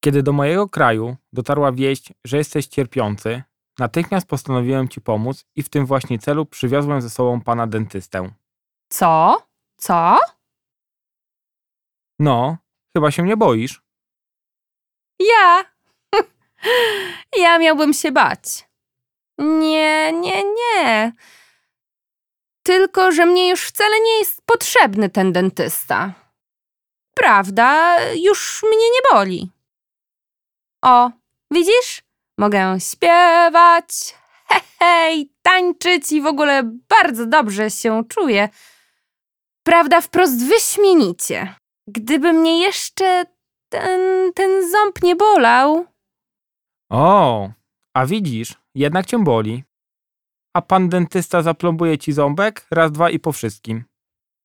Kiedy do mojego kraju dotarła wieść, że jesteś cierpiący, natychmiast postanowiłem ci pomóc i w tym właśnie celu przywiozłem ze sobą pana dentystę. Co? Co? No, chyba się nie boisz. Ja? Ja miałbym się bać. Nie. Tylko, że mnie już wcale nie jest potrzebny ten dentysta. Prawda, już mnie nie boli. O, widzisz? Mogę śpiewać, hej, tańczyć i w ogóle bardzo dobrze się czuję. Prawda, wprost wyśmienicie. Gdyby mnie jeszcze ten ząb nie bolał. O, a widzisz, jednak cię boli. A pan dentysta zaplombuje ci ząbek, raz, dwa i po wszystkim.